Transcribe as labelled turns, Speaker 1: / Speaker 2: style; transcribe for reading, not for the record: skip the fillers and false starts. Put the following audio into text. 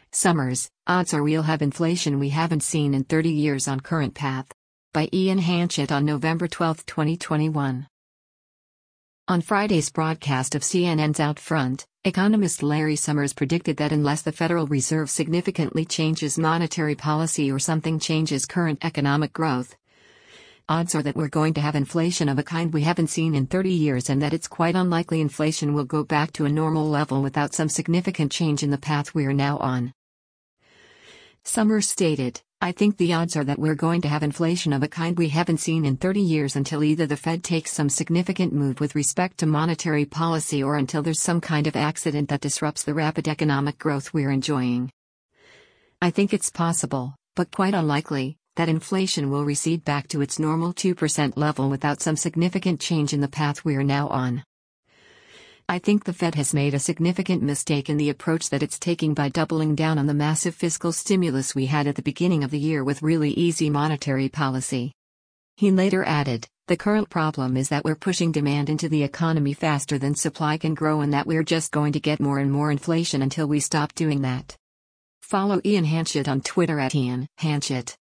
Speaker 1: Summers, odds are we'll have inflation we haven't seen in 30 years on current path. By Ian Hanchett on November 12, 2021. On Friday's broadcast of CNN's Out Front, economist Larry Summers predicted that unless the Federal Reserve significantly changes monetary policy or something changes current economic growth, odds are that we're going to have inflation of a kind we haven't seen in 30 years and that it's quite unlikely inflation will go back to a normal level without some significant change in the path we are now on. Summers stated, "I think the odds are that we're going to have inflation of a kind we haven't seen in 30 years until either the Fed takes some significant move with respect to monetary policy or until there's some kind of accident that disrupts the rapid economic growth we're enjoying. I think it's possible, but quite unlikely, that inflation will recede back to its normal 2% level without some significant change in the path we are now on. I think the Fed has made a significant mistake in the approach that it's taking by doubling down on the massive fiscal stimulus we had at the beginning of the year with really easy monetary policy." He later added, "The current problem is that we're pushing demand into the economy faster than supply can grow and that we're just going to get more and more inflation until we stop doing that." Follow Ian Hanchett on Twitter @IanHanchett.